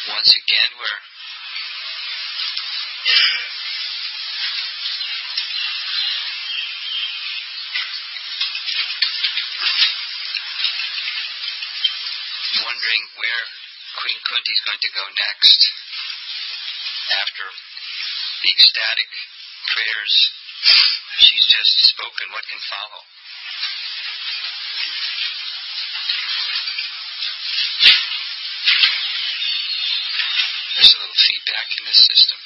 Once again, we're wondering where Queen Kunti is going to go next after the ecstatic prayers she's just spoken. What can follow? There's a little feedback in this system.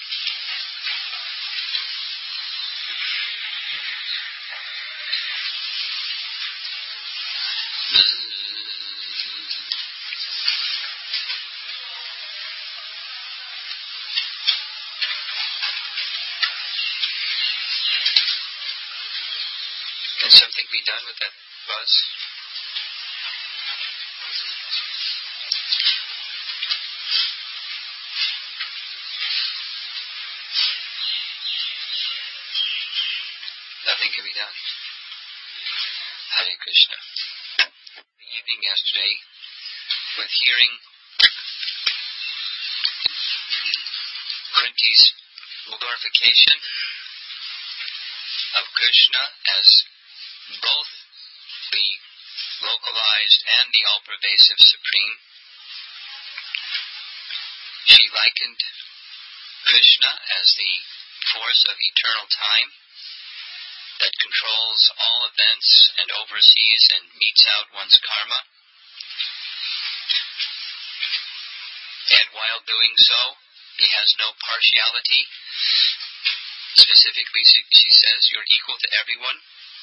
Can something be done with that buzz? Nothing can be done. Hare Krishna. The evening yesterday, with hearing Kunti's glorification of Krishna as both the localized and the all-pervasive Supreme, she likened Krishna as the force of eternal time that controls all events and oversees and metes out one's karma. And while doing so, he has no partiality. Specifically, she says, you're equal to everyone.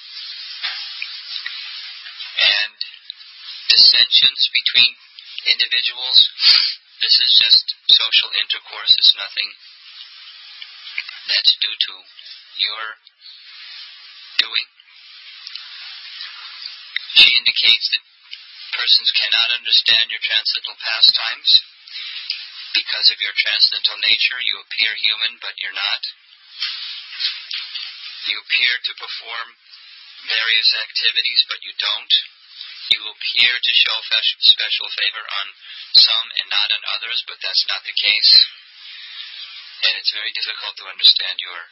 And dissensions between individuals, this is just social intercourse. It's nothing that's due to your doing. She indicates that persons cannot understand your transcendental pastimes. Because of your transcendental nature, you appear human, but you're not. You appear to perform various activities, but you don't. You appear to show special favor on some and not on others, but that's not the case. And it's very difficult to understand your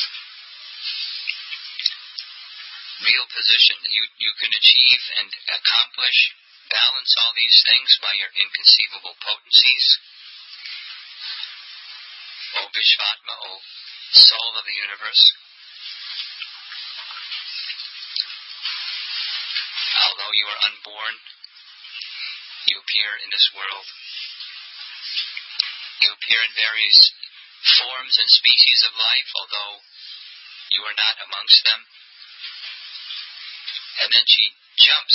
real position. You can achieve and accomplish, balance all these things by your inconceivable potencies. O Vishvatma, O soul of the universe. Although you are unborn, you appear in this world. You appear in various forms and species of life, although you are not amongst them. And then she jumps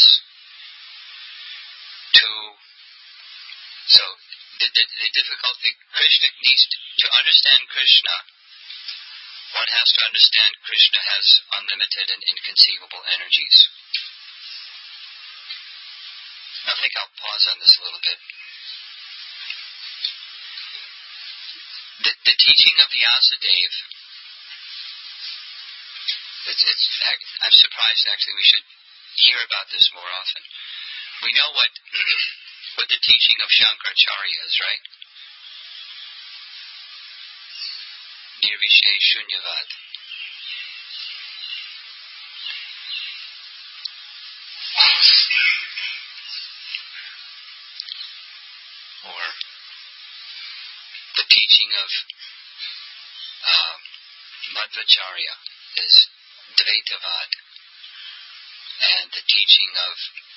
to, so the difficulty, Krishna needs to understand Krishna. One has to understand Krishna has unlimited and inconceivable energies. I think I'll pause on this a little bit. The teaching of Vyasadeva, I'm surprised actually we should hear about this more often. We know what the teaching of Shankaracharya is, right? Nirvishesh Shunyavad. Or the teaching of Madhvacharya is Dvaitavad. And the teaching of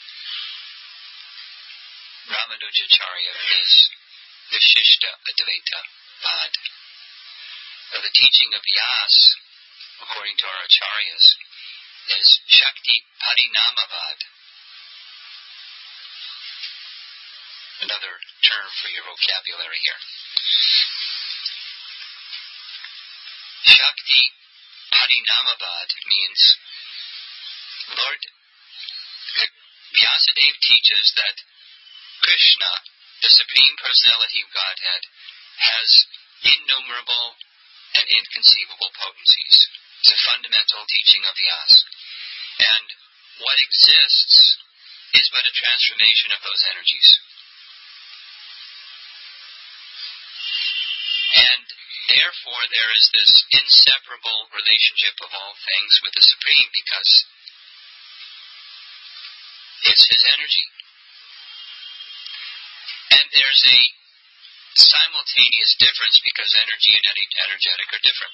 Ramanujacharya is Vishishta Advaita Vad. Now the teaching of Vyas, according to our acharyas, is Shakti Parinamavad. Another term for your vocabulary here. Shakti Parinamavad means Lord Vyasadeva teaches that Krishna, the Supreme Personality of Godhead, has innumerable and inconceivable potencies. It's a fundamental teaching of Vyas. And what exists is but a transformation of those energies. And therefore there is this inseparable relationship of all things with the Supreme, because it's His energy. And there's a simultaneous difference because energy and energetic are different.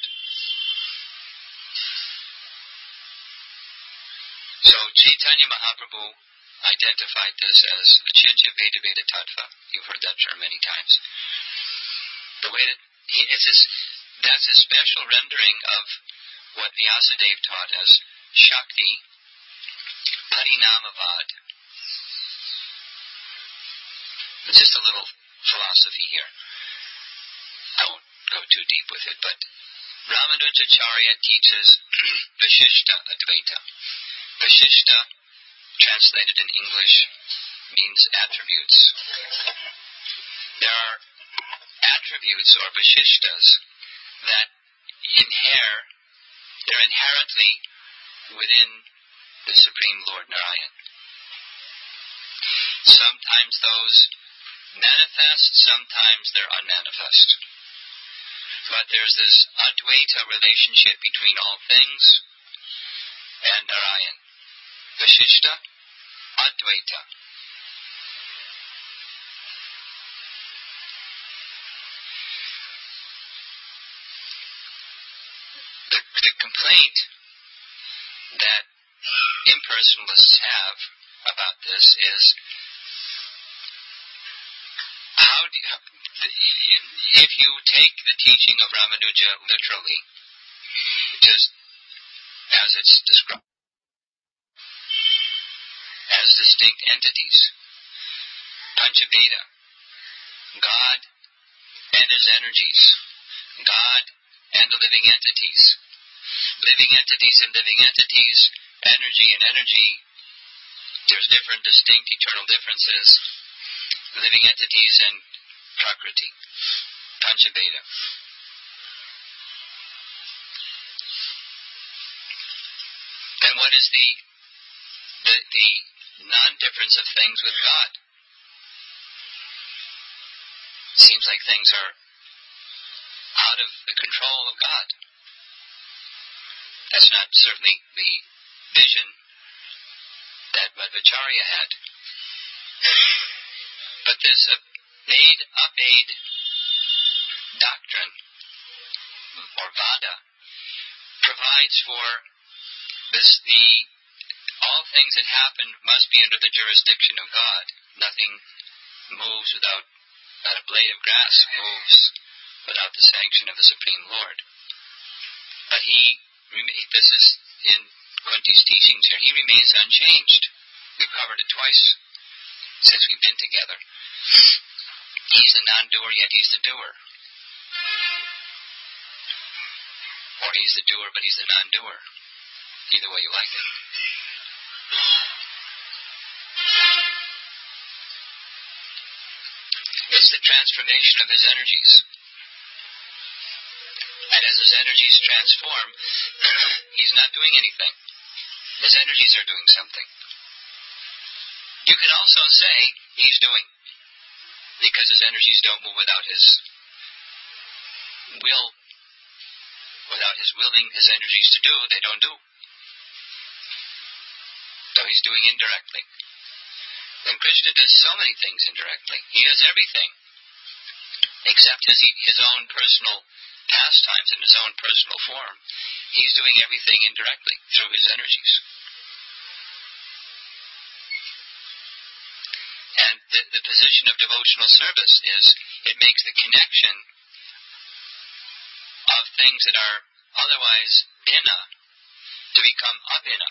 So Chaitanya Mahaprabhu identified this as Achintya Veda Veda Tattva. You've heard that term many times. The way that that's a special rendering of what Vyasadeva taught as Shakti Parinamavad. It's just a little philosophy here. I won't go too deep with it, but Ramanujacharya teaches Vishishta Advaita. Vishishta, translated in English, means attributes. There are attributes or Vishishtas that they're inherently within the Supreme Lord Narayan. Sometimes those manifest, sometimes they're unmanifest. But there's this Advaita relationship between all things and Narayan. Vishishta, Advaita. The complaint that impersonalists have about this is, if you take the teaching of Ramanuja literally, just as it's described, as distinct entities, Panchabheda, God and His energies, God and the living entities and living entities, energy and energy, there's different distinct eternal differences, living entities and Prakriti, Panchabheda. Then what is the non-difference of things with God? Seems like things are out of the control of God. That's not certainly the vision that Madhvacharya had. But this Abhed doctrine, or Vada, provides for this, all things that happen must be under the jurisdiction of God. Nothing moves without, not a blade of grass moves without the sanction of the Supreme Lord. But this is in Kunti's teachings here, he remains unchanged. We've covered it twice since we've been together. He's the non-doer, yet he's the doer. Or he's the doer, but he's the non-doer. Either way you like it. It's the transformation of his energies. And as his energies transform, he's not doing anything. His energies are doing something. You can also say he's doing, because his energies don't move without his will. Without his willing his energies to do, they don't do. So he's doing indirectly. And Krishna does so many things indirectly. He does everything except his own personal pastimes in his own personal form. He's doing everything indirectly through his energies. And the position of devotional service is it makes the connection of things that are otherwise bina to become abhina.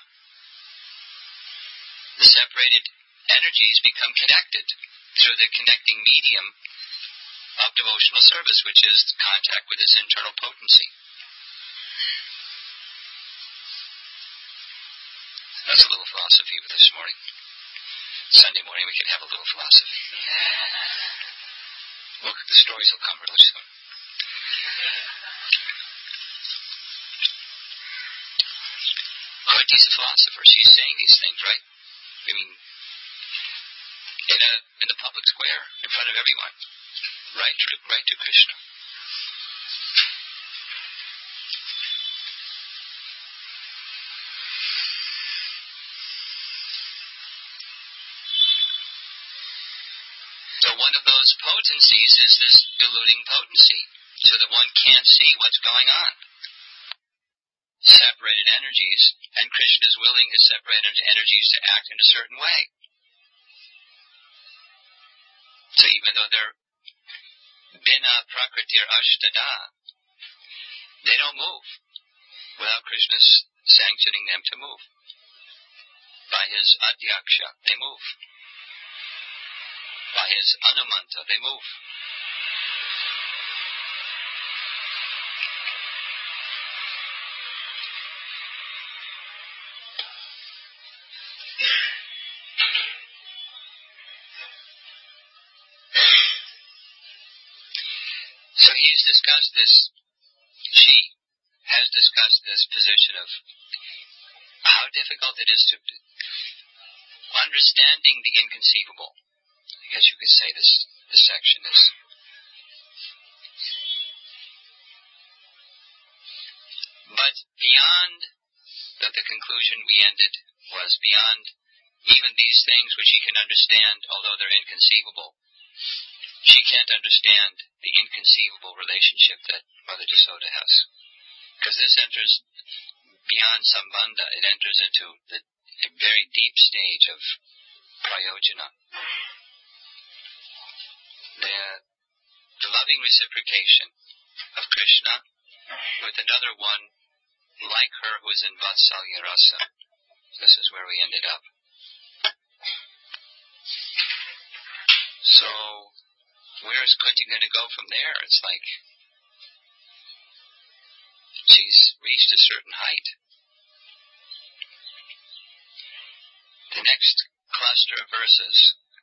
The separated energies become connected through the connecting medium of devotional service, which is contact with his internal potency. That's a little philosophy for this morning. Sunday morning we can have a little philosophy. Look, the stories will come really soon. Kunti's a philosopher. She's saying these things, right? I mean, in the public square, in front of everyone. Right to Krishna. But one of those potencies is this deluding potency, so that one can't see what's going on. Separated energies, and Krishna is willing to separate energies to act in a certain way. So even though they're Bina Prakritir Ashtada, they don't move without Krishna's sanctioning them to move. By his Adhyaksha, they move. By his Anumanta, they move. So he's discussed this, she has discussed this position of how difficult it is to understanding the inconceivable. I guess you could say this section is. But beyond the conclusion we ended was beyond even these things which he can understand, although they're inconceivable. She can't understand the inconceivable relationship that Mother Jasoda has. Because this enters beyond Sambandha. It enters into the very deep stage of Prayojana. The loving reciprocation of Krishna with another one like her who is in Vatsalya Rasa. This is where we ended up. So, where is Kunti going to go from there? It's like she's reached a certain height. The next cluster of verses,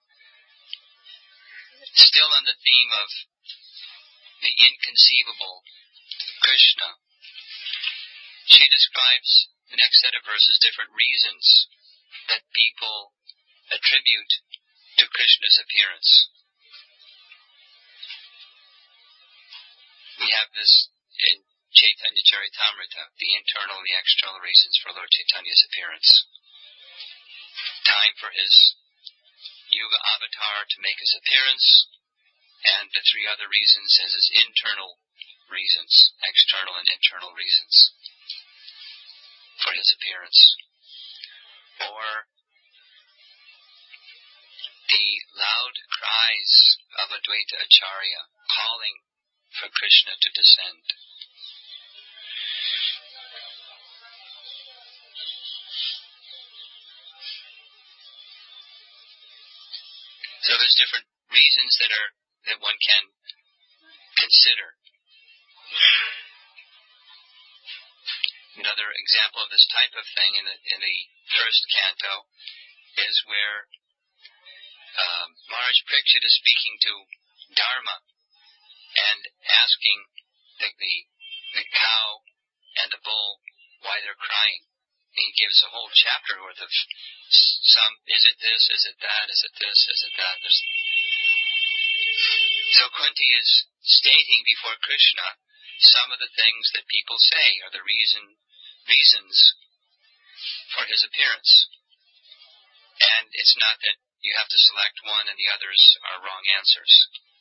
still on the theme of the inconceivable Krishna, she describes the next set of verses different reasons that people attribute to Krishna's appearance. We have this in Chaitanya Charitamrita, the internal and the external reasons for Lord Chaitanya's appearance. Time for his Yuga avatar to make his appearance, and the three other reasons as his internal reasons, external and internal reasons for his appearance. Or the loud cries of Advaita Acharya calling for Krishna to descend. So there's different reasons that one can consider. Another example of this type of thing in the first canto is where Maharaj Parikshit is speaking to Dharma and asking the cow and the bull why they're crying. And he gives a whole chapter worth of some, is it this, is it that, is it this, is it that. So Kunti is stating before Krishna some of the things that people say are the reasons for his appearance. And it's not that you have to select one and the others are wrong answers.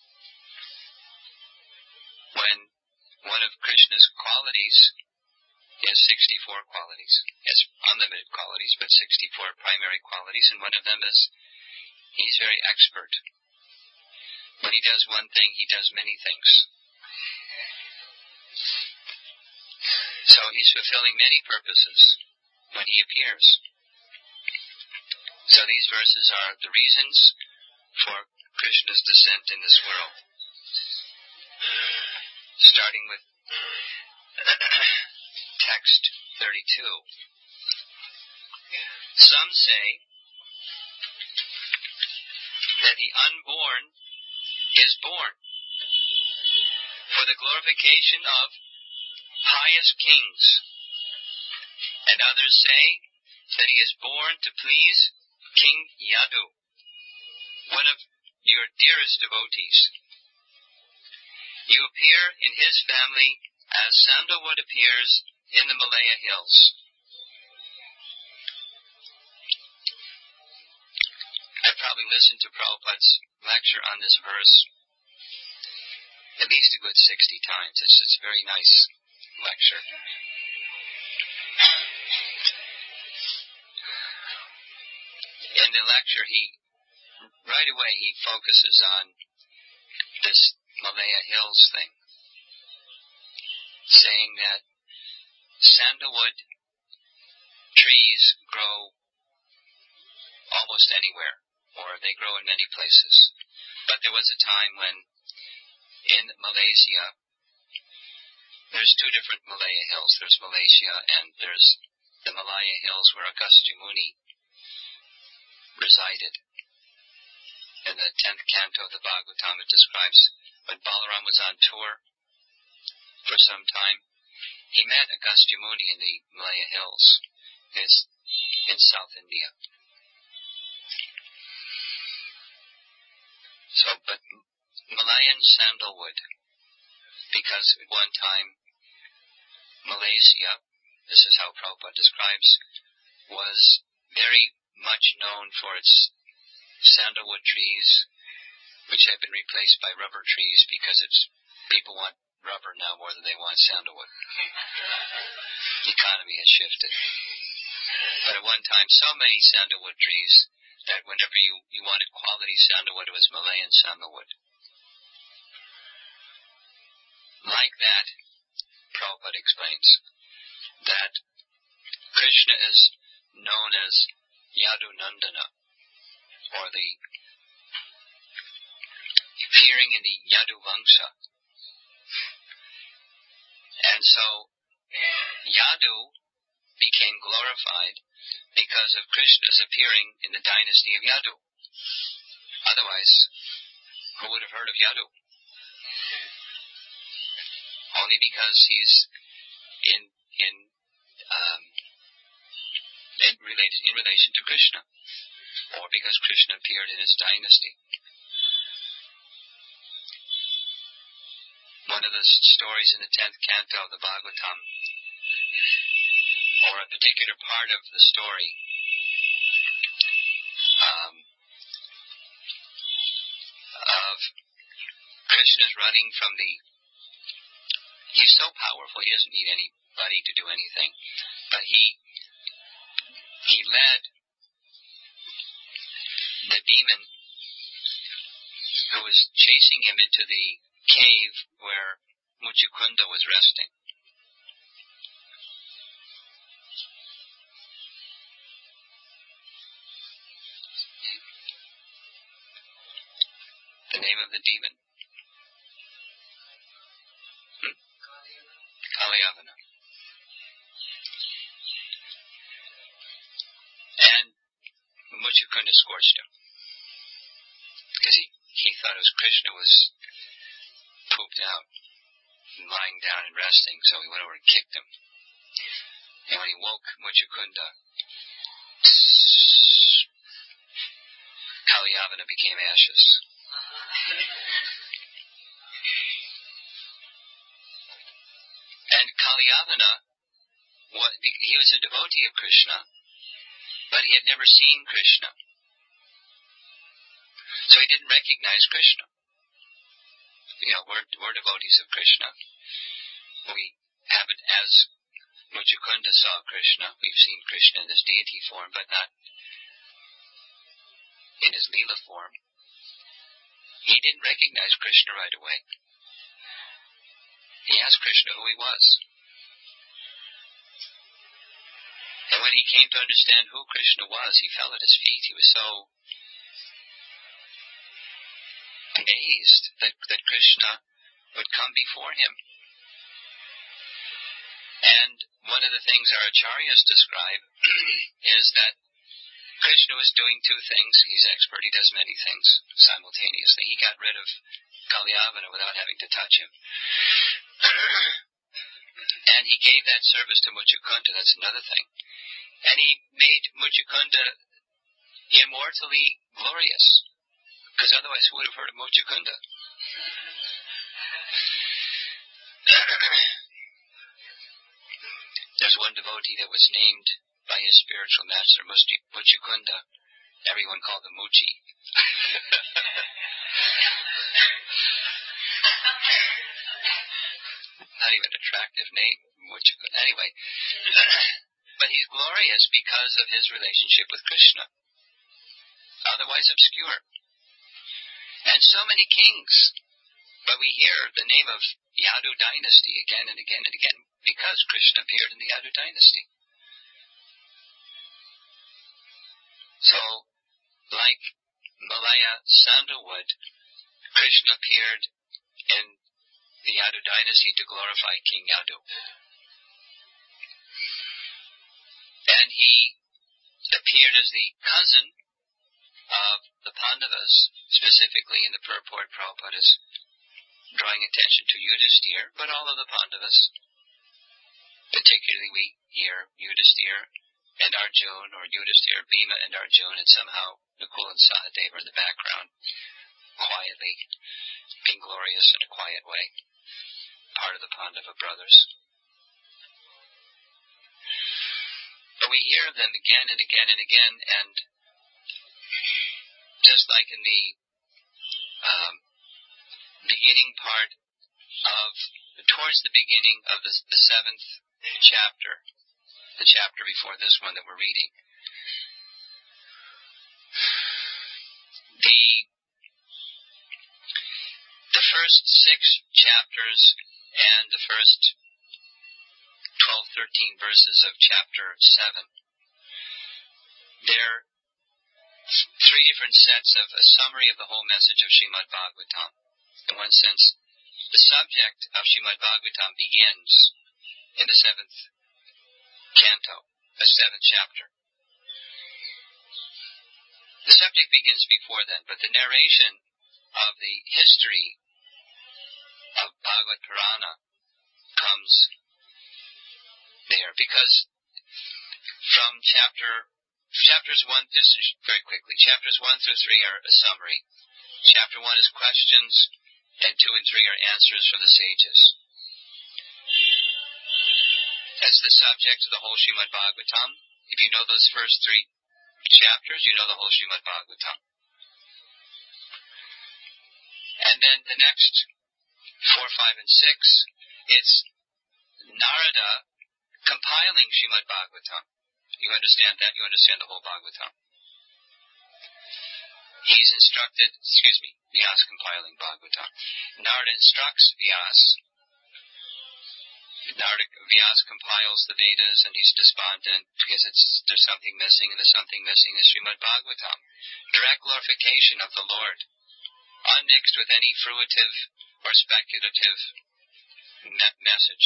When one of Krishna's qualities is 64 qualities. It's unlimited qualities, but 64 primary qualities, and one of them is he's very expert. When he does one thing, he does many things. So he's fulfilling many purposes when he appears. So these verses are the reasons for Krishna's descent in this world. Starting with text 32. Some say that the unborn is born for the glorification of pious kings, and others say that he is born to please King Yadu, one of your dearest devotees. You appear in his family as sandalwood appears in the Malaya hills. I've probably listened to Prabhupada's lecture on this verse at least a good 60 times. It's a very nice lecture. In the lecture, right away he focuses on this Malaya Hills thing, saying that sandalwood trees grow almost anywhere, or they grow in many places. But there was a time when in Malaysia, there's two different Malaya Hills. There's Malaysia and there's the Malaya Hills where Agastya Muni resided. In the 10th canto of the Bhagavatam, it describes when Balaram was on tour for some time, he met Agastya Muni in the Malaya Hills. It's in South India. So, but Malayan sandalwood, because at one time Malaysia, this is how Prabhupada describes, was very much known for its sandalwood trees, which have been replaced by rubber trees because people want rubber now more than they want sandalwood. The economy has shifted. But at one time, so many sandalwood trees that whenever you wanted quality sandalwood, it was Malayan sandalwood. Like that, Prabhupada explains that Krishna is known as Yadu Nandana, or the appearing in the Yadu Vamsa. And so Yadu became glorified because of Krishna's appearing in the dynasty of Yadu. Otherwise, who would have heard of Yadu? Only because he's in relation to Krishna, or because Krishna appeared in his dynasty. One of the stories in the 10th canto of the Bhagavatam, or a particular part of the story, of Krishna's running from he's so powerful, he doesn't need anybody to do anything, but he led the demon who was chasing him into the cave where Muchukunda was resting. The name of the demon? Kalyavana. And Muchukunda scorched him. Because he thought it was Krishna was pooped out and lying down and resting, so he went over and kicked him. And when he woke Muchukunda, Kalyavana became ashes. And Kalyavana, he was a devotee of Krishna, but he had never seen Krishna. So he didn't recognize Krishna. We're devotees of Krishna. We haven't, as Muchukunda saw Krishna, we've seen Krishna in his deity form, but not in his Leela form. He didn't recognize Krishna right away. He asked Krishna who he was. And when he came to understand who Krishna was, he fell at his feet. He was so amazed that Krishna would come before him. And one of the things our acharyas describe is that Krishna was doing two things. He's expert. He does many things simultaneously. He got rid of Kalyavana without having to touch him. And he gave that service to Muchukunda. That's another thing. And he made Muchukunda immortally glorious. Because otherwise, who would have heard of Muchukunda? There's one devotee that was named by his spiritual master, Muchukunda. Everyone called him Muchi. Not even an attractive name, anyway. But he's glorious because of his relationship with Krishna. Otherwise obscure. And so many kings. But we hear the name of Yadu dynasty again and again and again because Krishna appeared in the Yadu dynasty. So, like Malaya sandalwood, Krishna appeared in the Yadu dynasty to glorify King Yadu. And he appeared as the cousin of the Pandavas, specifically in the purport Prabhupada is drawing attention to Yudhisthira, but all of the Pandavas. Particularly we hear Yudhisthira and Arjuna, or Yudhisthira, Bhima and Arjuna, and somehow Nakul and Sahadeva in the background, quietly, being glorious in a quiet way, part of the Pandava brothers. But we hear of them again and again and again, and just like in the beginning part of, towards the beginning of the seventh chapter, the chapter before this one that we're reading, the first 6 chapters and the first 12, 13 verses of chapter 7, they're 3 different sets of a summary of the whole message of Srimad Bhagavatam. In one sense, the subject of Srimad Bhagavatam begins in the 7th canto, the 7th chapter. The subject begins before then, but the narration of the history of Bhagavad Purana comes there, because from chapters 1, just very quickly, chapters 1 through 3 are a summary. Chapter 1 is questions, and 2 and 3 are answers from the sages. That's the subject of the whole Srimad Bhagavatam. If you know those first 3 chapters, you know the whole Srimad Bhagavatam. And then the next 4, 5, and 6, it's Narada compiling Srimad Bhagavatam. You understand that? You understand the whole Bhagavatam. He's instructed, Vyasa compiling Bhagavatam. Narada instructs Vyasa. Vyasa compiles the Vedas, and he's despondent because there's something missing, and there's something missing in Srimad Bhagavatam. Direct glorification of the Lord, unmixed with any fruitive or speculative message.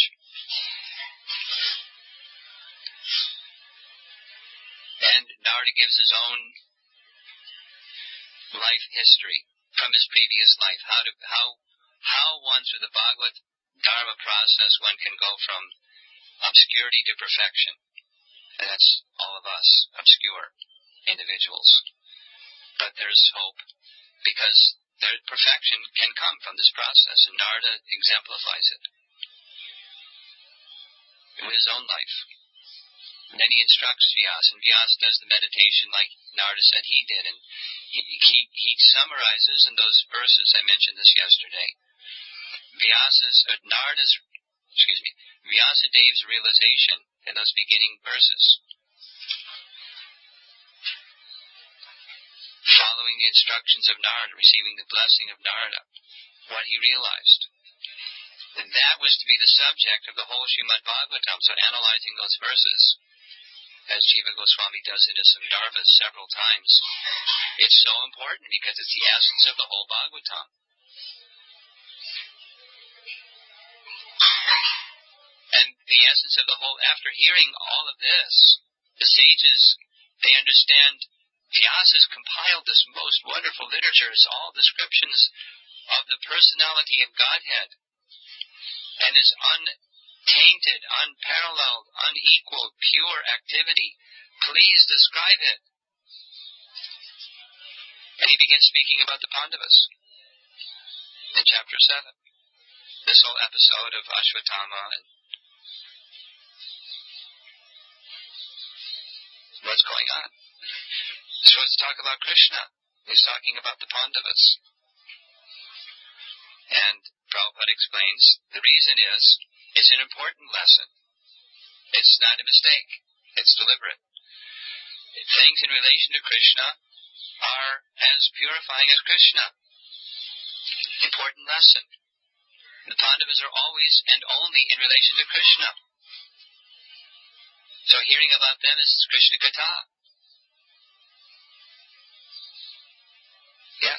And Narada gives his own life history from his previous life. How one, through the Bhagavad Dharma process, one can go from obscurity to perfection. And that's all of us, obscure individuals. But there's hope, because their perfection can come from this process, and Narada exemplifies it with his own life. And then he instructs Vyasa, and Vyasa does the meditation like Narada said he did, and he summarizes in those verses, I mentioned this yesterday, Vyasadev's realization in those beginning verses. Following the instructions of Narada, receiving the blessing of Narada, what he realized. And that was to be the subject of the whole Srimad Bhagavatam. So analyzing those verses, as Jiva Goswami does in his Sandarbhas several times, it's so important because it's the essence of the whole Bhagavatam. And the essence of the whole, after hearing all of this, the sages, they understand Vyasa has compiled this most wonderful literature. It's all descriptions of the personality of Godhead, and his untainted, unparalleled, unequaled, pure activity. Please describe it. And he begins speaking about the Pandavas in chapter 7. This whole episode of Ashwatthama and what's going on. He's supposed to talk about Krishna. He's talking about the Pandavas. And Prabhupada explains, the reason is, it's an important lesson. It's not a mistake. It's deliberate. Things in relation to Krishna are as purifying as Krishna. Important lesson. The Pandavas are always and only in relation to Krishna. So hearing about them is Krishna Katha. Yes.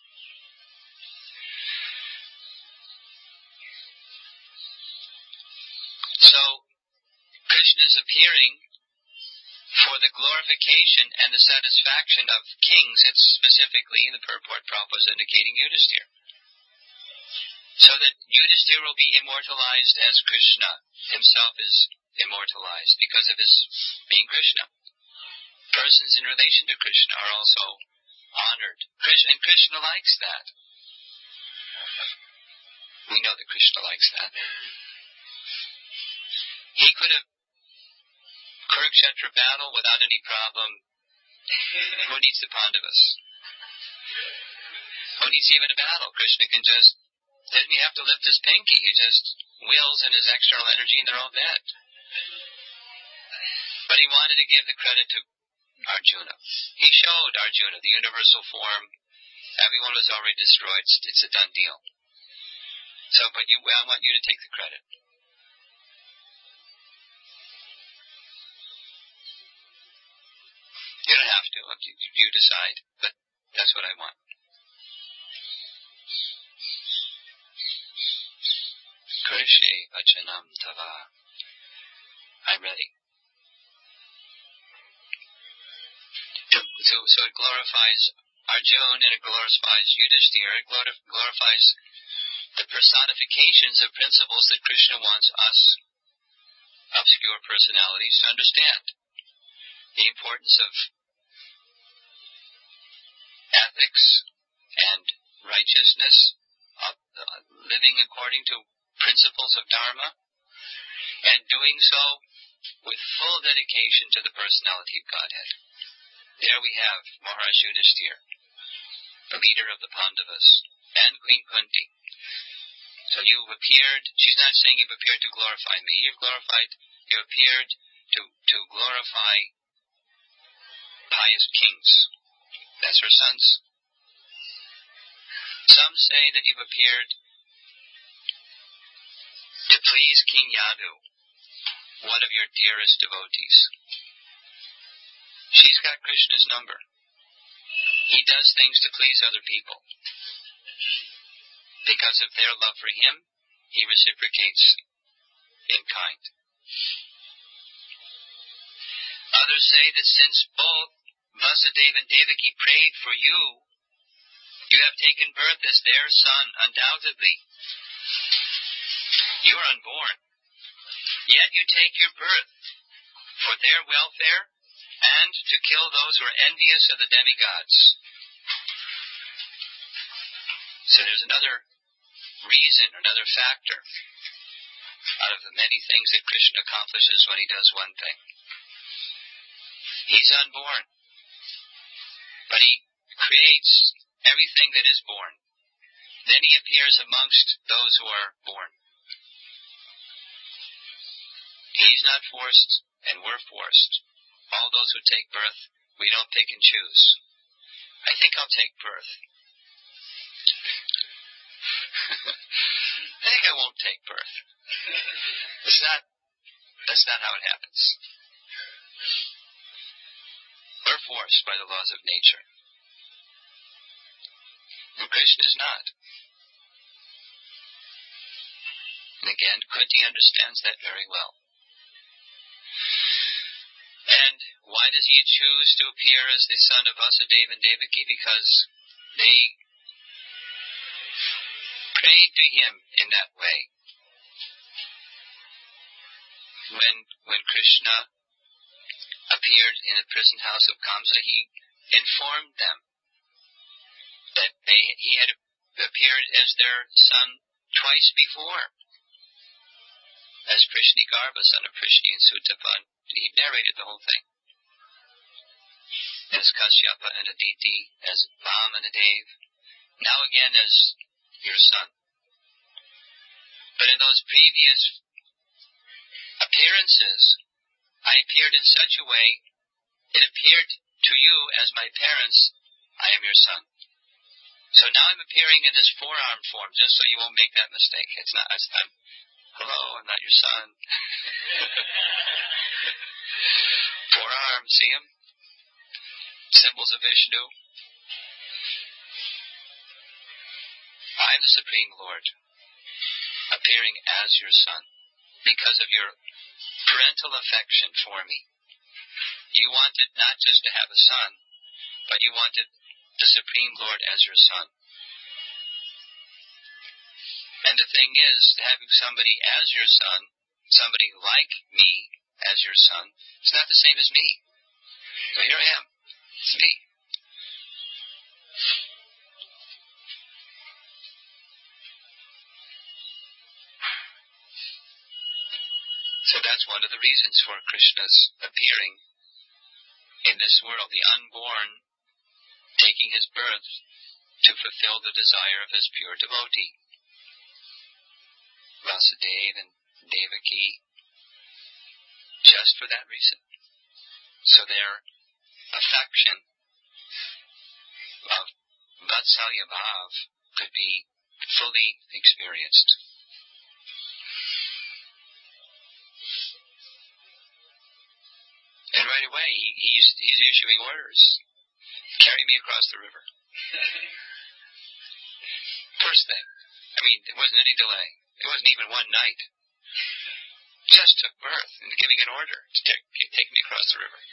So, Krishna is appearing for the glorification and the satisfaction of kings. It's specifically in the purport Prabhupada is indicating Yudhisthira. So that Yudhisthira will be immortalized as Krishna himself is immortalized because of his being Krishna. Persons in relation to Krishna are also honored. And Krishna likes that. We know that Krishna likes that. He could have Kurukshetra battle without any problem. Who needs the Pandavas? Who needs even a battle? Krishna can just, doesn't he have to lift his pinky? He just wills in his external energy and they're all dead. But he wanted to give the credit to Arjuna. He showed Arjuna the universal form. Everyone was already destroyed. It's a done deal. So, but I want you to take the credit. You don't have to. You decide. But that's what I want. Krishe Vachanam Tava. I'm ready. So it glorifies Arjuna and it glorifies Yudhisthira. It glorifies the personifications of principles that Krishna wants us, obscure personalities, to understand. The importance of ethics and righteousness, of living according to principles of Dharma, and doing so with full dedication to the personality of Godhead. There we have Maharaj Yudhisthira, the leader of the Pandavas, and Queen Kunti. So you've appeared, she's not saying you've appeared to glorify me, you appeared to glorify pious kings. That's her sons. Some say that you've appeared to please King Yadu, one of your dearest devotees. She's got Krishna's number. He does things to please other people. Because of their love for him, he reciprocates in kind. Others say that since both Vasudeva and Devaki prayed for you, you have taken birth as their son, undoubtedly. You are unborn. Yet you take your birth for their welfare and to kill those who are envious of the demigods. So there's another reason, another factor out of the many things that Krishna accomplishes when he does one thing. He's unborn, but he creates everything that is born. Then he appears amongst those who are born. He's not forced, and we're forced. All those who take birth, we don't pick and choose. I think I'll take birth. I think I won't take birth. That's not how it happens. We're forced by the laws of nature. And Krishna is not. And again, Kunti understands that very well. And why does he choose to appear as the son of Vasudeva and Devaki? Because they prayed to him in that way. When Krishna appeared in the prison house of Kamsa, he informed them that he had appeared as their son twice before, as Krishnigarbha, son of Prishni and Sutapan. He narrated the whole thing. As Kashyapa and Aditi, as Vam and Adev, now again as your son. But in those previous appearances, I appeared in such a way, it appeared to you as my parents, I am your son. So now I'm appearing in this four-arm form, just so you won't make that mistake. Hello, I'm not your son. Four arms, see them? Symbols of Vishnu. I am the Supreme Lord, appearing as your son, because of your parental affection for me. You wanted not just to have a son, but you wanted the Supreme Lord as your son. And the thing is, having somebody as your son, somebody like me as your son, it's not the same as me. So here I am. It's me. So that's one of the reasons for Krishna's appearing in this world, the unborn taking his birth to fulfill the desire of his pure devotee. Vasudeva and Devaki, just for that reason. So their affection of Vatsalya Bhav could be fully experienced. And right away, he's issuing orders. Carry me across the river. First thing. I mean, there wasn't any delay. It wasn't even one night. Just took birth and giving an order to take me across the river.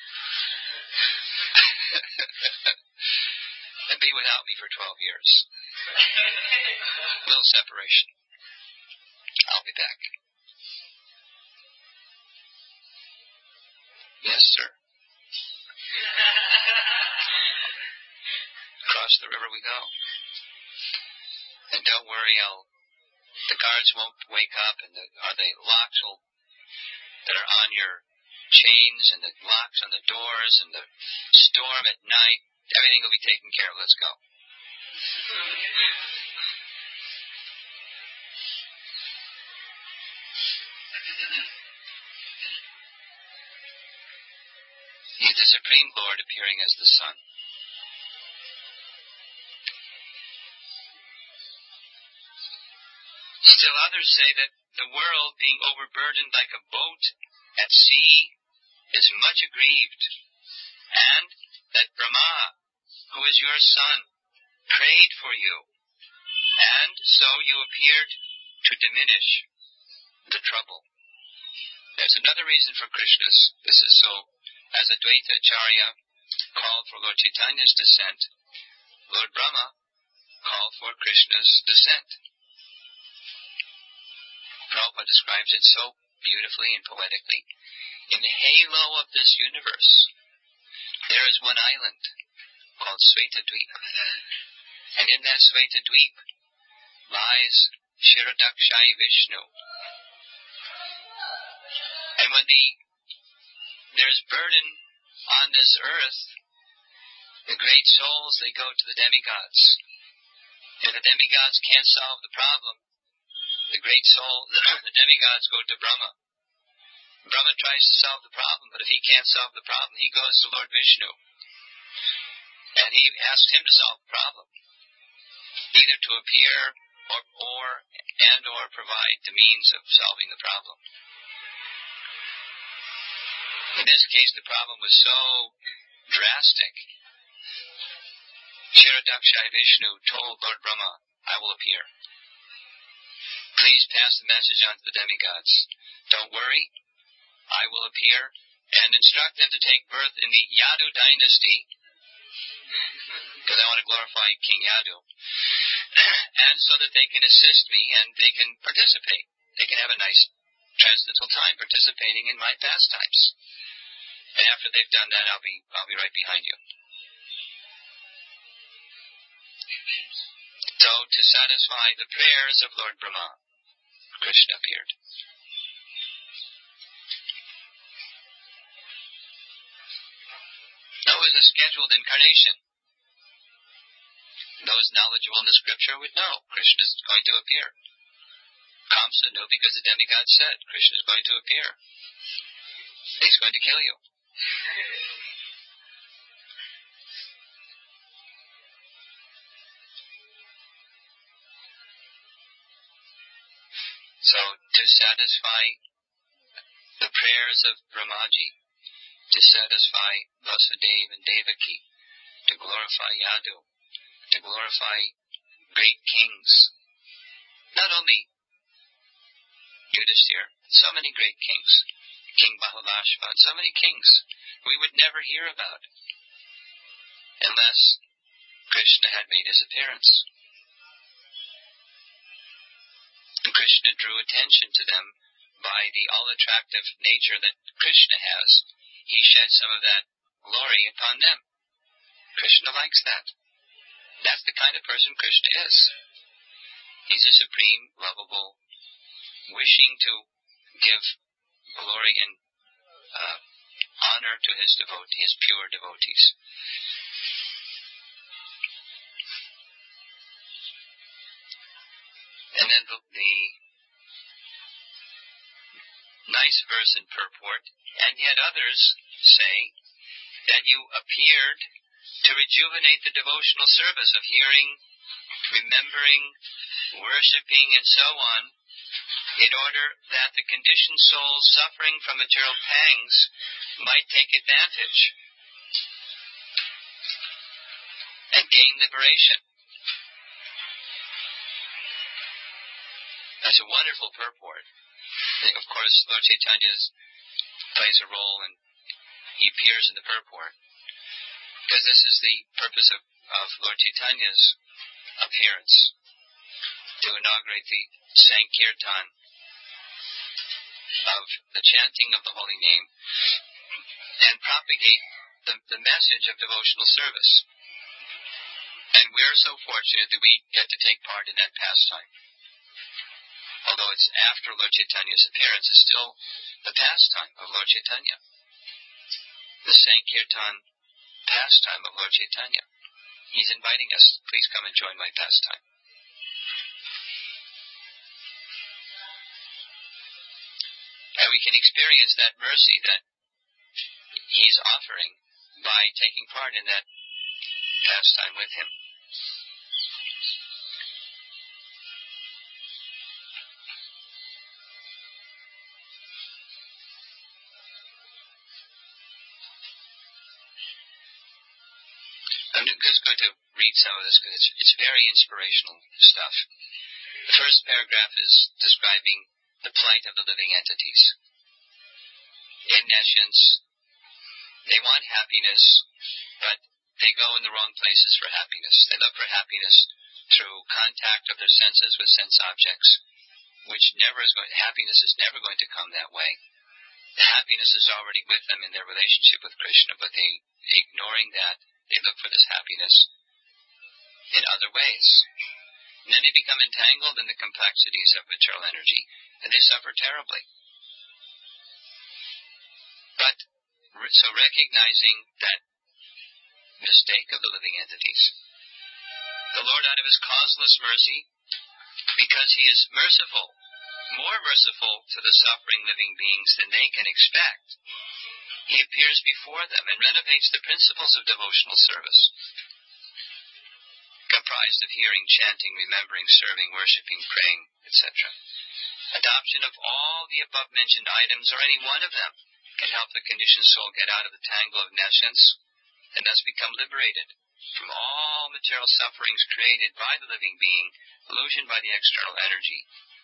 And be without me for 12 years. Little separation. I'll be back. Yes, sir. Across the river we go. And don't worry, the guards won't wake up, and the locks that are on your chains, and the locks on the doors, and the storm at night, everything will be taken care of. Let's go. He's the Supreme Lord appearing as the Son. Still others say that the world, being overburdened like a boat at sea, is much aggrieved, and that Brahma, who is your son, prayed for you, and so you appeared to diminish the trouble. There's another reason for Krishna's. This is so, as Advaita Acharya called for Lord Chaitanya's descent, Lord Brahma called for Krishna's descent. Prabhupada describes it so beautifully and poetically. In the halo of this universe, there is one island called Svetadweep. And in that Svetadweep lies Kshirodakshai Vishnu. And when there's burden on this earth, the great souls, they go to the demigods. If the demigods can't solve the problem, the great soul, the demigods go to Brahma. Brahma tries to solve the problem, but if he can't solve the problem, he goes to Lord Vishnu. And he asks him to solve the problem. Either to appear or provide the means of solving the problem. In this case, the problem was so drastic. Kshirodakshai Vishnu told Lord Brahma, I will appear. Please pass the message on to the demigods. Don't worry, I will appear and instruct them to take birth in the Yadu dynasty, because I want to glorify King Yadu, and so that they can assist me and they can participate. They can have a nice transcendental time participating in my pastimes. And after they've done that, I'll be right behind you. So, to satisfy the prayers of Lord Brahma, Krishna appeared. Now, it was a scheduled incarnation. Those knowledgeable in the scripture would know Krishna is going to appear. Kamsa knew because the demigod said, Krishna is going to appear. He's going to kill you. So, to satisfy the prayers of Brahmaji, to satisfy Vasudeva and Devaki, to glorify Yadu, to glorify great kings. Not only Yudhisthira, so many great kings. King Bahulashva, so many kings we would never hear about unless Krishna had made his appearance. And Krishna drew attention to them by the all-attractive nature that Krishna has. He shed some of that glory upon them. Krishna likes that. That's the kind of person Krishna is. He's a supreme, lovable, wishing to give glory and honor to his devotees, his pure devotees. And then the nice verse in purport, and yet others say that you appeared to rejuvenate the devotional service of hearing, remembering, worshipping, and so on, in order that the conditioned souls suffering from material pangs might take advantage and gain liberation. That's a wonderful purport. Of course, Lord Chaitanya plays a role and he appears in the purport because this is the purpose of Lord Chaitanya's appearance, to inaugurate the Sankirtan of the chanting of the holy name and propagate the message of devotional service. And we're so fortunate that we get to take part in that pastime. Although it's after Lord Chaitanya's appearance, it's still the pastime of Lord Chaitanya. The Sankirtan pastime of Lord Chaitanya. He's inviting us, please come and join my pastime. And we can experience that mercy that he's offering by taking part in that pastime with him. I'm just going to read some of this because it's very inspirational stuff. The first paragraph is describing the plight of the living entities. In essence, they want happiness, but they go in the wrong places for happiness. They look for happiness through contact of their senses with sense objects, happiness is never going to come that way. The happiness is already with them in their relationship with Krishna, but ignoring that, they look for this happiness in other ways. And then they become entangled in the complexities of material energy, and they suffer terribly. But, so recognizing that mistake of the living entities, the Lord, out of his causeless mercy, because he is merciful, more merciful to the suffering living beings than they can expect, he appears before them and renovates the principles of devotional service, comprised of hearing, chanting, remembering, serving, worshipping, praying, etc. Adoption of all the above-mentioned items, or any one of them, can help the conditioned soul get out of the tangle of nescience and thus become liberated from all material sufferings created by the living being, illusioned by the external energy.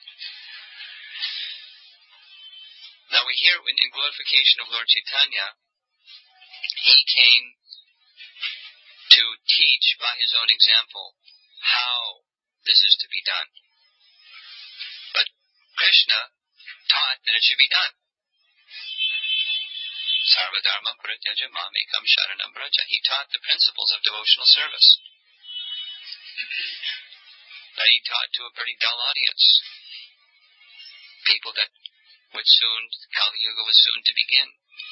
Now we hear in glorification of Lord Chaitanya, he came to teach by his own example how this is to be done. But Krishna taught that it should be done. Sarva dharma parityaja mamekam sharanam braja. He taught the principles of devotional service. But he taught to a pretty dull audience. People that Kali Yuga was soon to begin.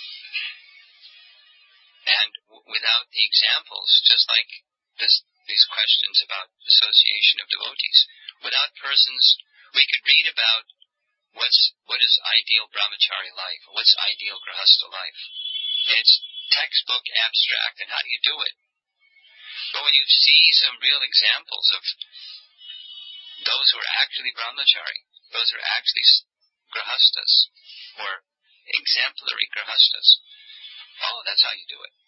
And without the examples, just like these questions about association of devotees, without persons We could read about what is ideal brahmachari life, what's ideal grihastha life. It's textbook abstract, and how do you do it? But when you see some real examples of those who are actually brahmachari, those who are actually grihasthas, or exemplary grihasthas, oh, that's how you do it.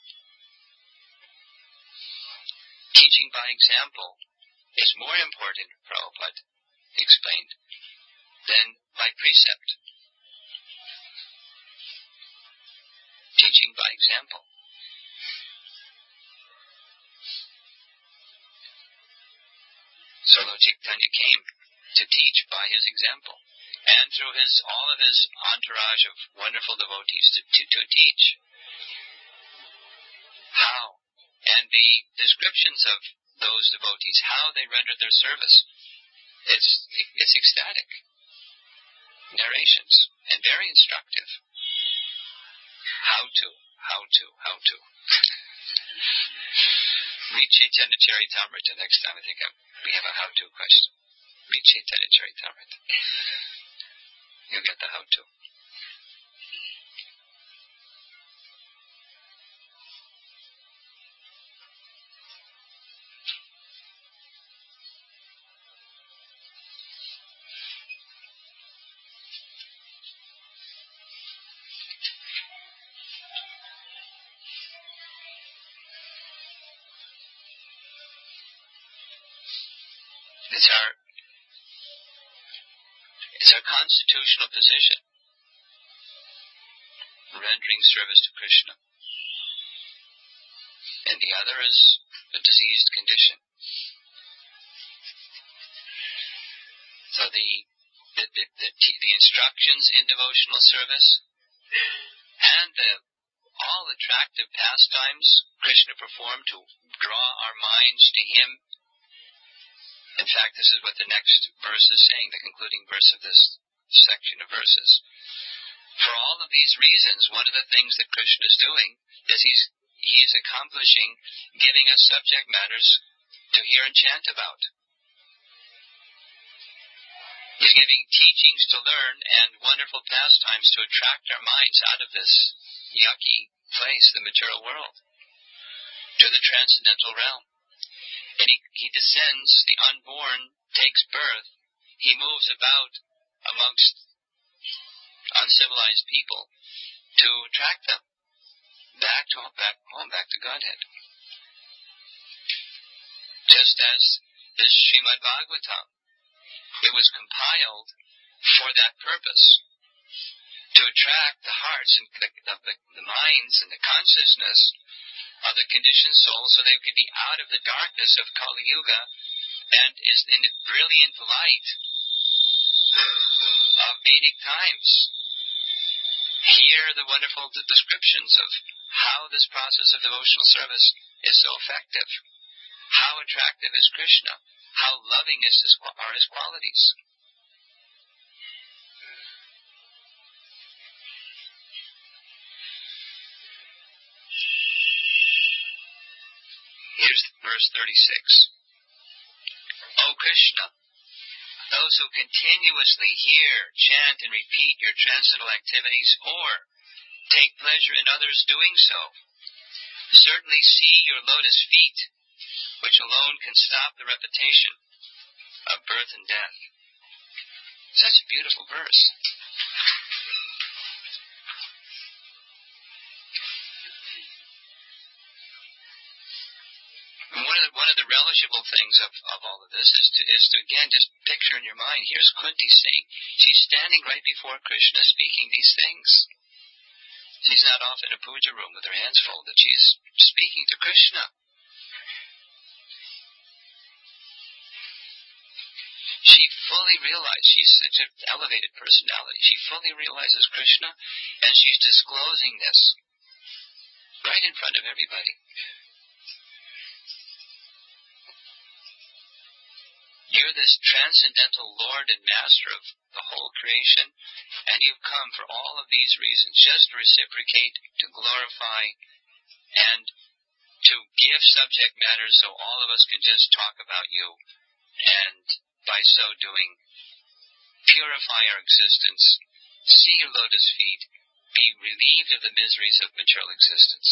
Teaching by example is more important, Prabhupada explained, than by precept. Teaching by example. So Lord Chaitanya came to teach by his example, and through all of his entourage of wonderful devotees to teach how, and the descriptions of those devotees, how they rendered their service. It's ecstatic narrations and very instructive. How to. Read Chaitanya Charitamrita next time. I think we have a how-to question. Read Chaitanya Charitamrita. You'll get the how-to. It's our constitutional position, rendering service to Krishna. And the other is a diseased condition. So the instructions in devotional service and all attractive pastimes Krishna performed to draw our minds to him. In fact, this is what the next verse is saying, the concluding verse of this section of verses. For all of these reasons, one of the things that Krishna is doing is he is accomplishing giving us subject matters to hear and chant about. He's giving teachings to learn and wonderful pastimes to attract our minds out of this yucky place, the material world, to the transcendental realm. And he descends, the unborn takes birth, he moves about amongst uncivilized people to attract them back home, back to Godhead. Just as this Srimad Bhagavatam, it was compiled for that purpose, to attract the hearts and the minds and the consciousness of the conditioned soul so they could be out of the darkness of Kali Yuga and is in the brilliant light of Vedic times. Hear the wonderful descriptions of how this process of devotional service is so effective. How attractive is Krishna. How loving are his qualities. Here's verse 36. O Krishna, those who continuously hear, chant, and repeat your transcendental activities, or take pleasure in others doing so, certainly see your lotus feet, which alone can stop the repetition of birth and death. Such a beautiful verse. One of the relishable things of all of this is to again just picture in your mind. Here's Kunti saying she's standing right before Krishna speaking these things. She's not off in a puja room with her hands folded. She's speaking to Krishna. She fully realized she's such an elevated personality. She fully realizes Krishna, and she's disclosing this right in front of everybody. You're this transcendental Lord and Master of the whole creation, and you've come for all of these reasons, just to reciprocate, to glorify, and to give subject matters so all of us can just talk about you, and by so doing, purify our existence, see your lotus feet, be relieved of the miseries of material existence.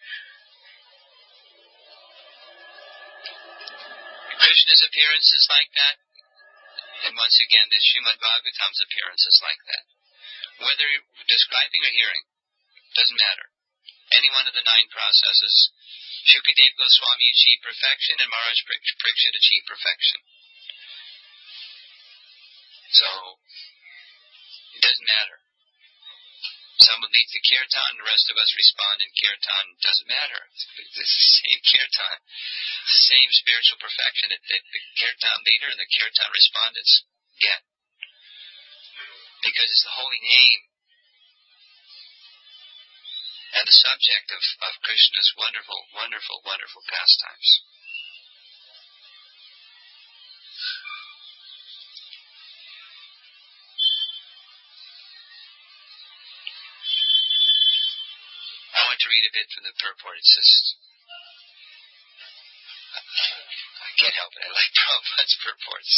Krishna's appearance is like that, and once again, the Srimad Bhagavatam's appearance is like that. Whether you're describing or hearing, doesn't matter. Any one of the 9 processes. Shukadeva Goswami achieved perfection, and Maharaj Parikshit achieved perfection. So, it doesn't matter. Someone leads the kirtan, the rest of us respond in kirtan. It doesn't matter. It's the same kirtan, the same spiritual perfection that the kirtan leader and the kirtan respondents get. Because it's the holy name. And the subject of Krishna's wonderful, wonderful, wonderful pastimes. I want to read a bit from the purport. It says, I can't help it, I like Prabhupada's purports.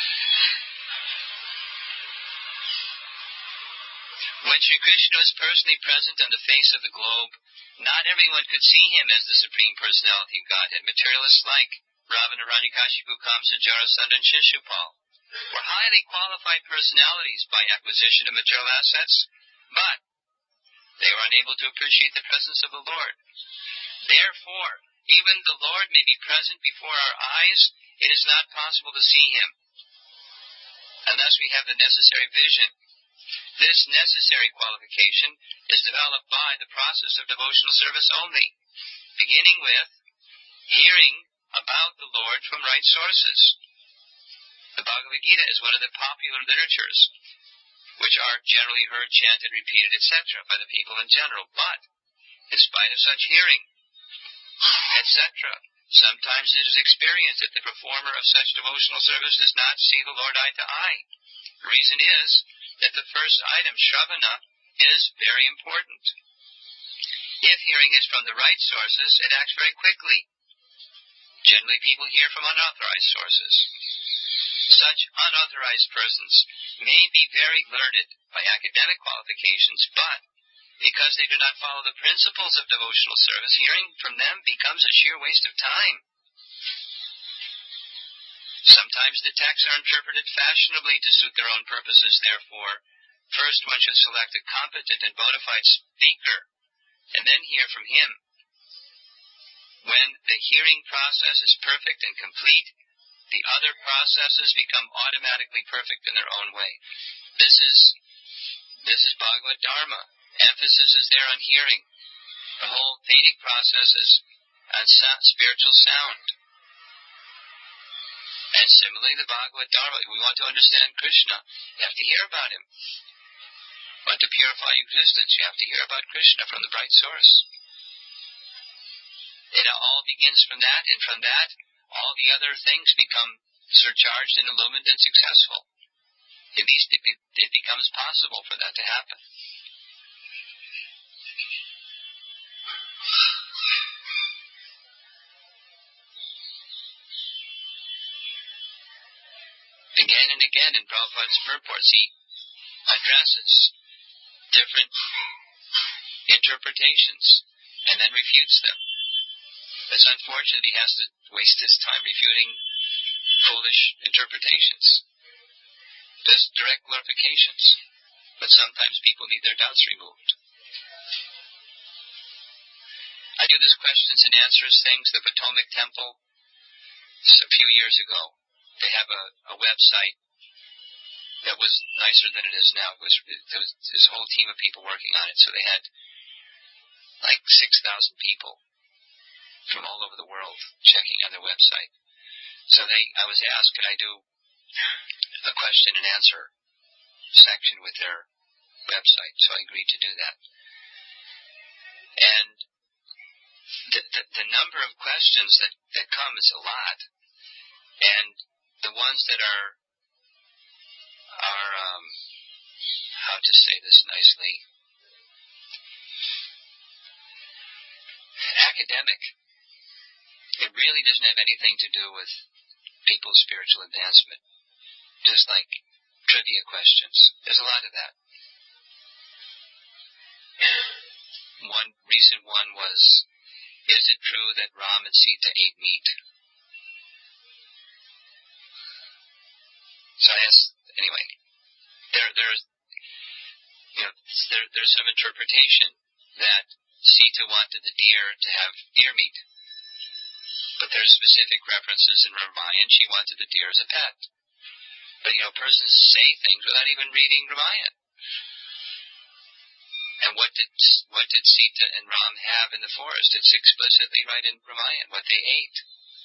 When Sri Krishna was personally present on the face of the globe, not everyone could see him as the Supreme Personality of Godhead. Materialists like Ravana, Hiranyakashipu, Kamsa, Jarasandha, and Shishupal were highly qualified personalities by acquisition of material assets, but they were unable to appreciate the presence of the Lord. Therefore, even the Lord may be present before our eyes, it is not possible to see him unless we have the necessary vision. This necessary qualification is developed by the process of devotional service only, beginning with hearing about the Lord from right sources. The Bhagavad Gita is one of the popular literatures, which are generally heard, chanted, repeated, etc. by the people in general. But, in spite of such hearing, etc., sometimes it is experienced that the performer of such devotional service does not see the Lord eye to eye. The reason is that the first item, Shravana, is very important. If hearing is from the right sources, it acts very quickly. Generally, people hear from unauthorized sources. Such unauthorized persons may be very learned by academic qualifications, but because they do not follow the principles of devotional service, hearing from them becomes a sheer waste of time. Sometimes the texts are interpreted fashionably to suit their own purposes. Therefore, first one should select a competent and bona fide speaker, and then hear from him. When the hearing process is perfect and complete, the other processes become automatically perfect in their own way. This is Bhagavad Dharma. Emphasis is there on hearing. The whole Vedic process is on spiritual sound. And similarly, the Bhagavad Dharma, we want to understand Krishna, you have to hear about him. Want to purify existence, you have to hear about Krishna from the bright source. It all begins from that, and from that, all the other things become surcharged and illumined and successful. At least it becomes possible for that to happen. Again and again in Prabhupada's purports, he addresses different interpretations and then refutes them. It's unfortunate he has to waste his time refuting foolish interpretations. Just direct clarifications. But sometimes people need their doubts removed. I do this questions and answers things, the Potomac Temple, a few years ago. They have a website that was nicer than it is now. There was this whole team of people working on it, so they had like 6,000 people from all over the world checking on their website. So I was asked, could I do a question and answer section with their website? So I agreed to do that. And the number of questions that come is a lot. And the ones that are how to say this nicely, academic. It really doesn't have anything to do with people's spiritual advancement. Just like trivia questions. There's a lot of that. One recent one was, is it true that Ram and Sita ate meat? So I asked, anyway, there's some interpretation that Sita wanted the deer to have deer meat. But there's specific references in Ramayana, she wanted the deer as a pet. But, persons say things without even reading Ramayana. And what did Sita and Ram have in the forest? It's explicitly right in Ramayana, what they ate.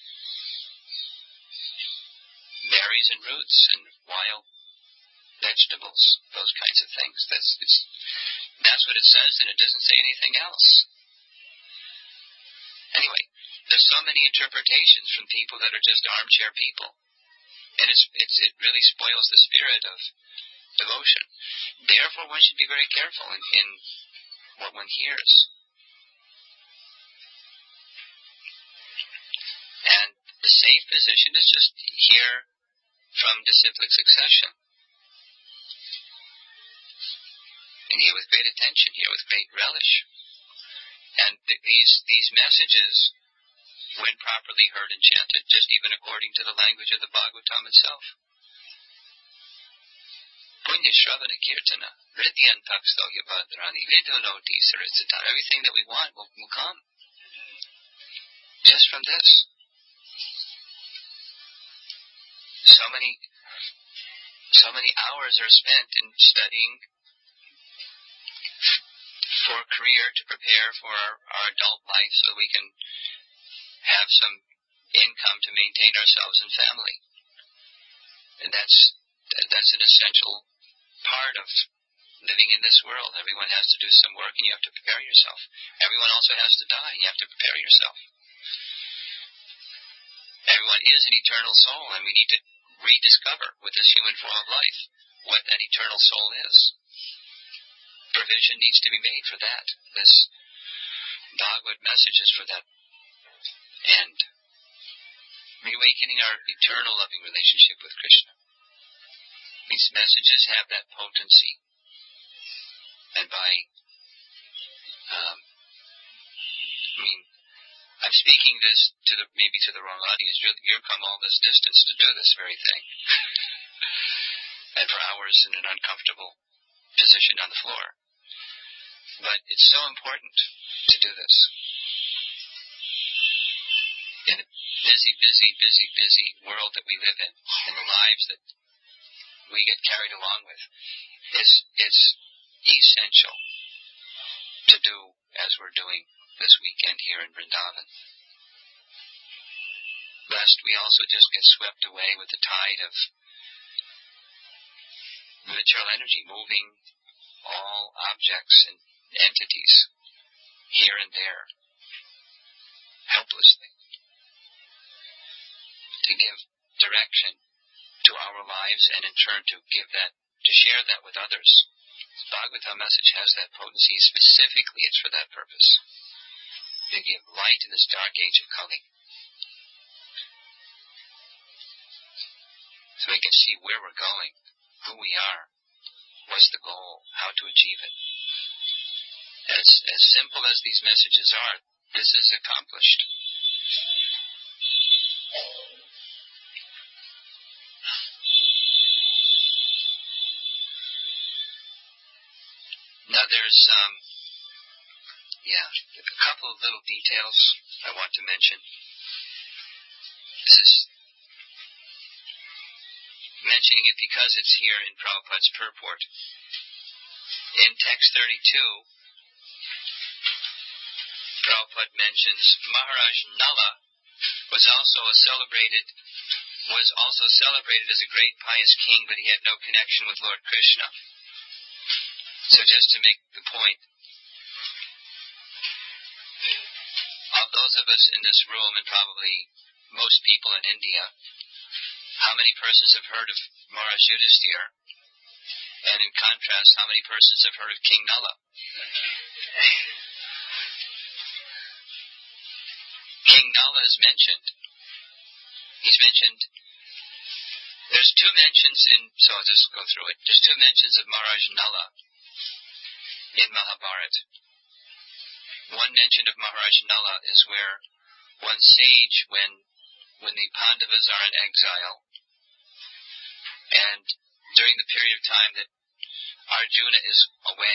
Berries and roots and wild vegetables, those kinds of things. That's what it says, and it doesn't say anything else. Anyway, there's so many interpretations from people that are just armchair people. And it really spoils the spirit of devotion. Therefore, one should be very careful in what one hears. And the safe position is just hear from disciplic succession. And hear with great attention, hear with great relish. And these messages, when properly heard and chanted, just even according to the language of the Bhagavatam itself. Punya Shravana Kirtana, Ridyan Taksto Yabadrani, Vidunoti Saritsatana, everything that we want will come. Just from this. So many hours are spent in studying for a career to prepare for our adult life so we can have some income to maintain ourselves and family. And that's an essential part of living in this world. Everyone has to do some work and you have to prepare yourself. Everyone also has to die and you have to prepare yourself. Everyone is an eternal soul and we need to rediscover with this human form of life what that eternal soul is. Provision needs to be made for that. This Bhagavad message is for that end. Reawakening our eternal loving relationship with Krishna. These messages have that potency. And I'm speaking this maybe to the wrong audience. You've come all this distance to do this very thing. And for hours in an uncomfortable position on the floor. But it's so important to do this. In the busy world that we live in the lives that we get carried along with, it's essential to do as we're doing this weekend here in Vrindavan. Lest we also just get swept away with the tide of material energy moving all objects and entities here and there helplessly. To give direction to our lives and in turn to share that with others. The Bhagavatam message has that potency. Specifically, it's for that purpose. To give light in this dark age of Kali. So we can see where we're going, who we are, what's the goal, how to achieve it. As simple as these messages are, this is accomplished. Now there's a couple of little details I want to mention. This is mentioning it because it's here in Prabhupada's purport. In text 32, Prabhupada mentions Maharaj Nala was also celebrated as a great pious king, but he had no connection with Lord Krishna. So just to make the point, of those of us in this room, and probably most people in India, how many persons have heard of Maharaj Yudhisthira? And in contrast, how many persons have heard of King Nala? King Nala is mentioned. He's mentioned There's two mentions so I'll just go through it. There's two mentions of Maharaj Nala in Mahabharata. One mention of Maharaj Nala is where one sage, when the Pandavas are in exile, and during the period of time that Arjuna is away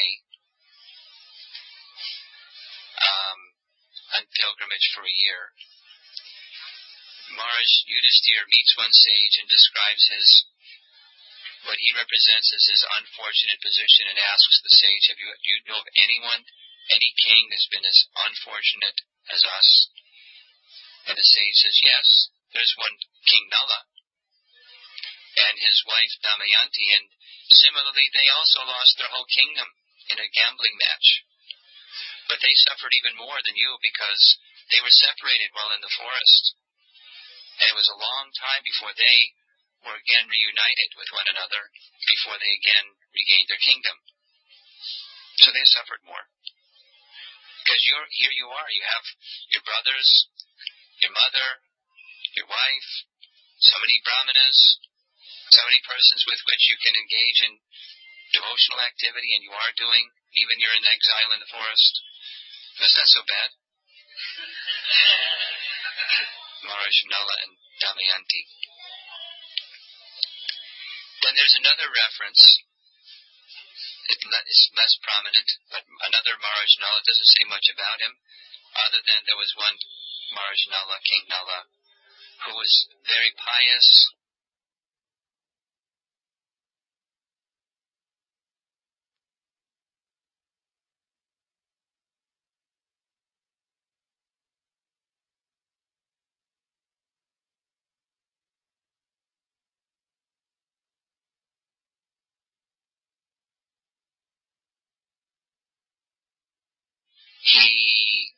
on pilgrimage for a year, Maharaj Yudhisthira meets one sage and describes what he represents as his unfortunate position, and asks the sage, do you know of anyone, any king that's been as unfortunate as us? And the sage says, yes, there's one King Nala and his wife Damayanti, and similarly they also lost their whole kingdom in a gambling match. But they suffered even more than you because they were separated while in the forest. And it was a long time before they were again reunited with one another, before they again regained their kingdom. So they suffered more. Because here you are, you have your brothers, your mother, your wife, so many brahmanas, so many persons with which you can engage in devotional activity, and you are doing, even you're in exile in the forest. That's not so bad. Maharaj Nala and Damayanti. Then there's another reference. It's less prominent, but another Maharaj Nala doesn't say much about him, other than there was one Maharaj Nala, King Nala, who was very pious. He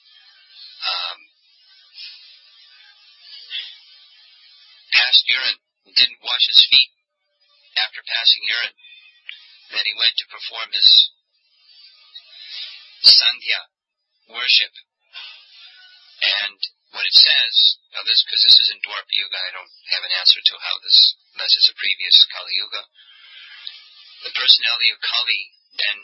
passed urine, didn't wash his feet after passing urine. Then he went to perform his Sandhya worship. And what it says, because this is in Dwarpa Yuga, I don't have an answer to how this, unless it's a previous Kali Yuga. The personality of Kali then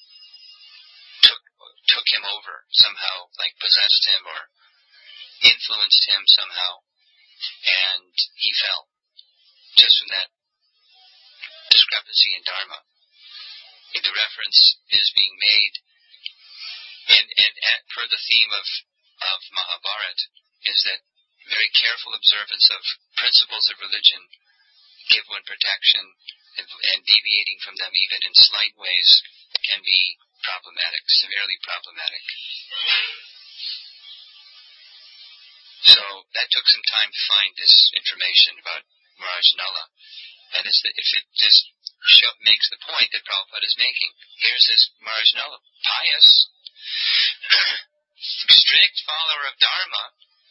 took him over somehow, like possessed him or influenced him somehow, and he fell just from that discrepancy in Dharma. The reference is being made, and per the theme of Mahabharata, is that very careful observance of principles of religion give one protection, and deviating from them even in slight ways can be problematic, severely problematic. So that took some time to find this information about Maharaj Nala. And if it just makes the point that Prabhupada is making, here's this Maharaj Nala, pious, strict follower of Dharma.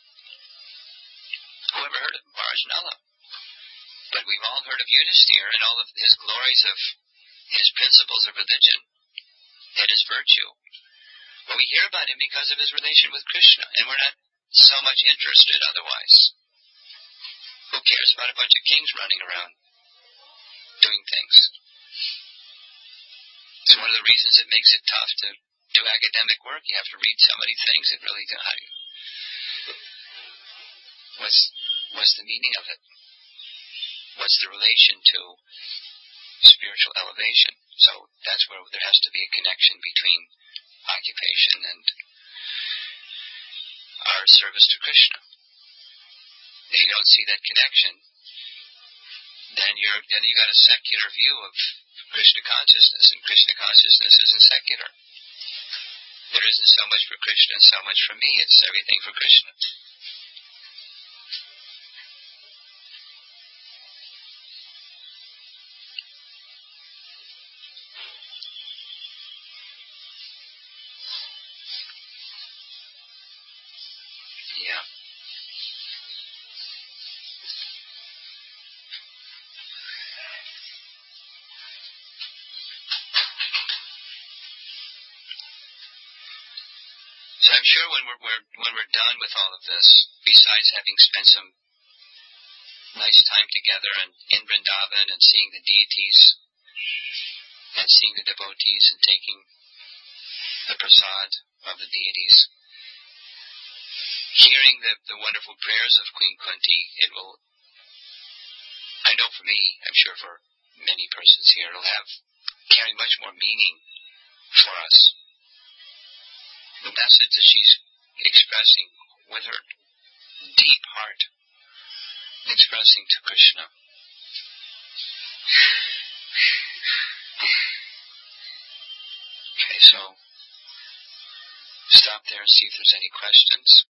Who ever heard of Maharaj Nala? But we've all heard of Yudhisthira and all of his glories of his principles of religion and his virtue. But we hear about him because of his relation with Krishna, and we're not so much interested otherwise. Who cares about a bunch of kings running around doing things? It's one of the reasons it makes it tough to do academic work. You have to read so many things that really what's the meaning of it? What's the relation to spiritual elevation? So that's where there has to be a connection between occupation and our service to Krishna. If you don't see that connection, then you got a secular view of Krishna consciousness, and Krishna consciousness isn't secular. There isn't so much for Krishna and so much for me. It's everything for Krishna. Yeah. So I'm sure when we're done with all of this, besides having spent some nice time together and in Vrindavan and seeing the deities and seeing the devotees and taking the prasad of the deities. Hearing the wonderful prayers of Queen Kunti, it will, I know for me, I'm sure for many persons here, it'll carry much more meaning for us. The message that she's expressing with her deep heart, expressing to Krishna. Okay, so stop there and see if there's any questions.